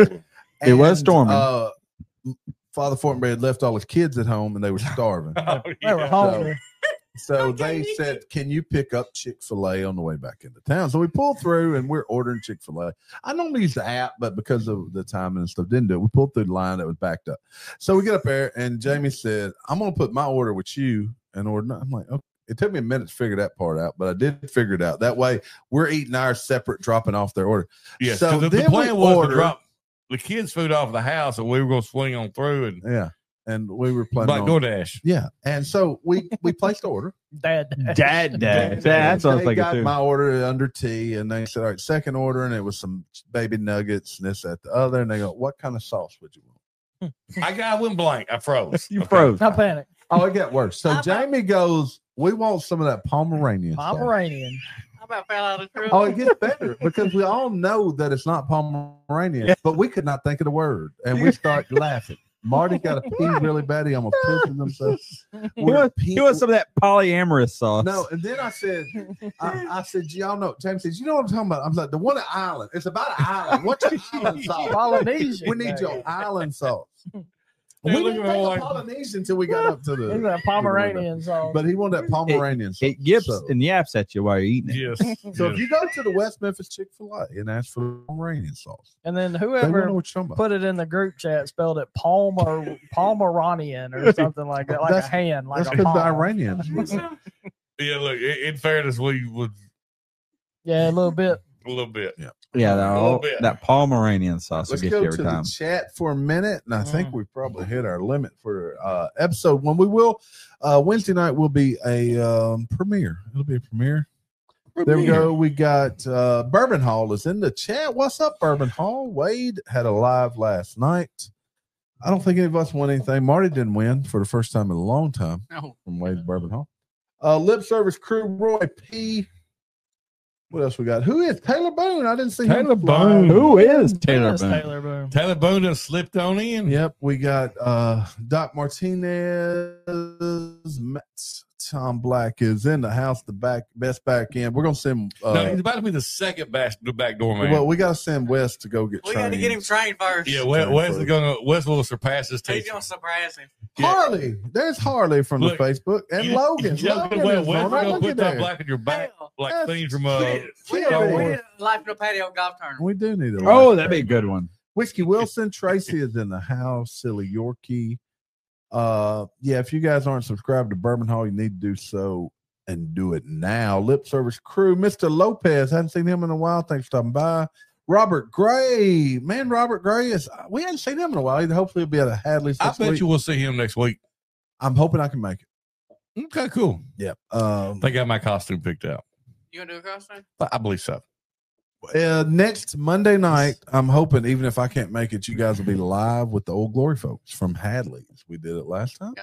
S5: It was
S1: And,
S5: storming.
S1: Uh, Father Fortenberry had left all his kids at home and they were starving.
S3: Oh,
S4: They were
S3: yeah.
S4: hungry.
S1: So they said, "Can you pick up Chick-fil-A on the way back into town?" So we pulled through and we're ordering Chick-fil-A. I normally use the app, but because of the time and stuff, didn't do it. We pulled through the line that was backed up. So we get up there and Jamie said, "I'm gonna put my order with you and order." I'm like, okay. It took me a minute to figure that part out, but I did figure it out. That way we're eating ours separate, dropping off their order.
S3: Yes,
S1: So
S3: so the, the
S1: then
S3: plan
S1: we
S3: was
S1: ordered-
S3: to drop the kids' food off of the house, and we were going to swing on through and
S1: Yeah. And we were planning
S3: like
S1: on,
S3: DoorDash.
S1: yeah. And so we we placed the order.
S4: Dad,
S5: Dad, dad. That's what I was
S1: They
S5: thinking
S1: got
S5: too.
S1: my order under T, and they said, "All right, second order," and it was some baby nuggets and this, that, the other. And they go, "What kind of sauce would you want?"
S3: I got I went blank. I froze.
S5: You
S3: Okay.
S5: froze.
S4: Not panic.
S1: Oh, it got worse. So
S6: I'm-
S1: Jamie goes, "We want some of that Pomeranian sauce."
S4: Pomeranian.
S6: How about fell out of the truck?
S1: Oh, it gets better because we all know that it's not Pomeranian, but we could not think of the word, and we start laughing. Marty got a pee really bad. He almost pissed himself.
S5: He wants, he wants some of that polyamorous sauce.
S1: No, and then I said, I, I said, y'all know. Jamie says, "You know what I'm talking about?" I'm like, "The one at Island. It's about an island. What's your island sauce?
S4: Polynesian.
S1: We need your island sauce."
S3: Hey,
S1: We
S3: look
S1: didn't
S3: at
S1: think
S3: my
S1: of
S3: wife.
S1: Polynesian until we got up to
S4: It's
S1: the.
S4: a Pomeranian sauce.
S1: But he wanted that Pomeranian sauce.
S5: It yips
S1: So,
S5: and yaps at you while you're eating it.
S3: Yes.
S1: so
S3: yes.
S1: if you go to the West Memphis Chick-fil-A and ask for the Pomeranian sauce,
S4: And then
S1: they won't know
S4: whoever
S1: what you're talking about.
S4: put it in the group chat spelled it Palmer Palmeranian or something like that, like
S1: That's-
S4: a hand, like
S1: That's
S4: a
S1: because the
S4: palm.
S1: Iranians.
S3: Yeah, look, in, in fairness, we was
S4: Yeah, a little bit.
S3: a little bit.
S5: Yeah, that,
S3: A little
S5: all,
S3: bit.
S5: that Pomeranian sauce will
S1: Let's
S5: get
S1: go
S5: you
S1: to
S5: every
S1: the
S5: time.
S1: chat for a minute, and I think
S4: Mm.
S1: we've probably hit our limit for uh episode one. We will uh Wednesday night will be a um premiere. It'll be a premiere. There we go. We got uh Bourbon Hall is in the chat. What's up, Bourbon Hall? Wade had a live last night. I don't think any of us won anything. Marty didn't win for the first time in a long time
S6: No.
S1: from Wade's Bourbon Hall. Uh Lip Service Crew, Roy P. What else we got? Who is Taylor Boone? I didn't see
S3: Taylor
S1: him fly.
S3: Boone.
S5: Who is Taylor
S4: Yes,
S5: Boone?
S4: Taylor Boone.
S3: Taylor Boone just slipped on in.
S1: Yep, we got uh Doc Martinez, Matt, Tom Black is in the house, the back best back end. We're gonna send uh
S3: no, he's about to be the second back, the back door man.
S1: well, we gotta send Wes to go get
S6: We
S1: trained.
S6: got to get him trained first.
S3: yeah, Wes,
S1: Train
S3: Wes
S1: for
S3: is
S1: it.
S3: gonna Wes will surpass his
S6: He's
S3: teacher.
S6: going to surprise him.
S1: Harley, there's Harley from
S3: Look,
S1: the Facebook and
S3: You-
S1: Logan.
S3: Yeah,
S1: Logan
S3: Wes,
S1: is
S3: Wes
S1: on
S3: is
S1: there.
S3: gonna
S1: Look
S3: put
S1: at
S3: that
S1: there.
S3: black in your back,
S6: Hell,
S3: like
S1: That's
S3: things from uh.
S6: we
S1: Yeah,
S6: need,
S1: man.
S6: we need a life in a patio golf tournament.
S1: We do need a
S5: Oh,
S1: lot.
S5: that'd be a good one.
S1: Whiskey Wilson, Tracy is in the house, Silly Yorkie. Uh yeah, if you guys aren't subscribed to Bourbon Hall, you need to do so and do it now. Lip Service Crew, Mister Lopez, hadn't seen him in a while. Thanks for stopping by. Robert Gray, man, Robert Gray is we hadn't seen him in a while either. Hopefully, he'll be at a Hadley's
S3: I
S1: next
S3: bet
S1: week.
S3: you we'll see him next week.
S1: I'm hoping I can make it.
S3: Okay, cool.
S1: Yep. Um,
S3: They got my costume picked out.
S6: You going to do a costume?
S3: I believe so.
S1: uh, next Monday night, I'm hoping even if I can't make it, you guys will be live with the Old Glory folks from Hadley's. We did it last time.
S6: Got it.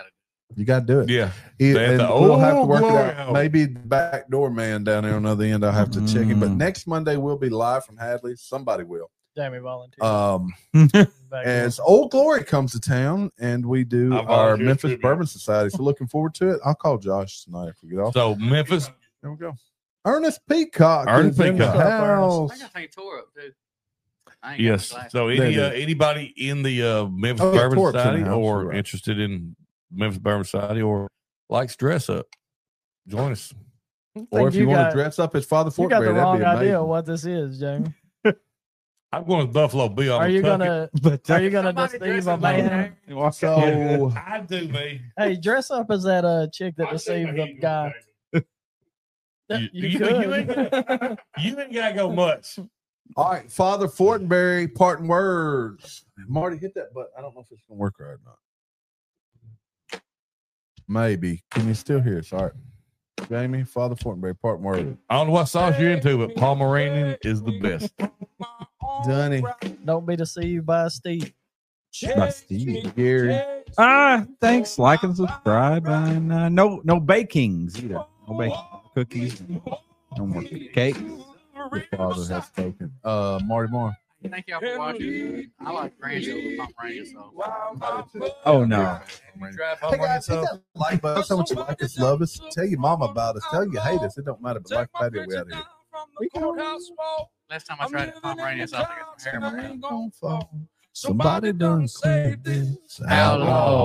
S1: You got to do it.
S3: Yeah.
S1: It-
S3: They have
S1: and
S3: to-
S1: we'll have to
S3: oh,
S1: work
S3: glory
S1: it out.
S3: hole.
S1: Maybe the back door man down there on the other end. I'll have to check him. But
S5: Mm.
S1: next Monday we'll be live from Hadley. Somebody will.
S4: Jamie volunteer.
S1: Um,
S4: Back there.
S1: as Old Glory comes to town, and we do
S3: I
S1: our
S3: volunteer
S1: Memphis
S3: too, man.
S1: Bourbon Society. So looking forward to it. I'll call Josh tonight if we get off.
S3: So Memphis,
S1: There we go. Ernest Peacock.
S3: Ernest
S1: is in the
S3: Peacock.
S1: house.
S6: I got to take a tour up too. I ain't got
S3: yes.
S6: my glasses.
S3: So
S1: There
S3: any
S1: it
S3: uh,
S1: is.
S3: anybody in the uh, Memphis
S1: Oh, yeah,
S3: Bourbon
S1: Torp's in the
S3: Society
S1: house,
S3: or
S1: you're right.
S3: interested in Memphis Bourbon Society or likes dress up, join us.
S4: I
S1: Or
S4: think
S1: if you, want
S4: got,
S1: to dress up as Father
S4: you got
S1: Fortenberry,
S4: the wrong
S1: that'd be
S4: idea
S1: amazing.
S4: of what this is, Jamie.
S3: I'm going with Buffalo Bill. I'm
S4: Are
S3: a
S4: you
S3: Tucket.
S4: gonna
S5: But
S4: are you gonna
S6: Somebody
S4: deceive
S6: dress
S4: a
S6: up like
S4: man?
S5: Walk
S1: So
S3: I do, me.
S4: Hey, dress up as that uh chick that deceived the guy.
S3: You,
S4: You,
S3: you,
S4: could.
S3: you ain't gotta, you ain't gotta go much.
S1: all right, Father Fortenberry, parting words. Marty, hit that button. I don't know if it's gonna work right or not. Maybe. Can you still hear us? All right. Jamie, Father Fortenberry, parting words.
S3: I don't know what sauce you're into, but Pomeranian is the best.
S1: Dunny,
S4: Don't be deceived by Steve.
S5: By Steve.
S1: Gary.
S5: Ah, thanks. Like and subscribe, and uh, no, no bakings either. No baking cookies. No more cakes.
S1: The Father has spoken. Uh, Marty Moore.
S6: Thank y'all for watching. I like ranch over Pomeranian, so
S5: Oh no.
S1: Hey guys, hit that like button. Tell us how much you like us, love us. Tell your mama about us. Tell you hate us. It don't matter. But like patio, we out of here.
S6: last time I tried it, Pomeranian, so I think it's my hair in my mouth.
S1: Somebody done cleared this
S6: Outlaw.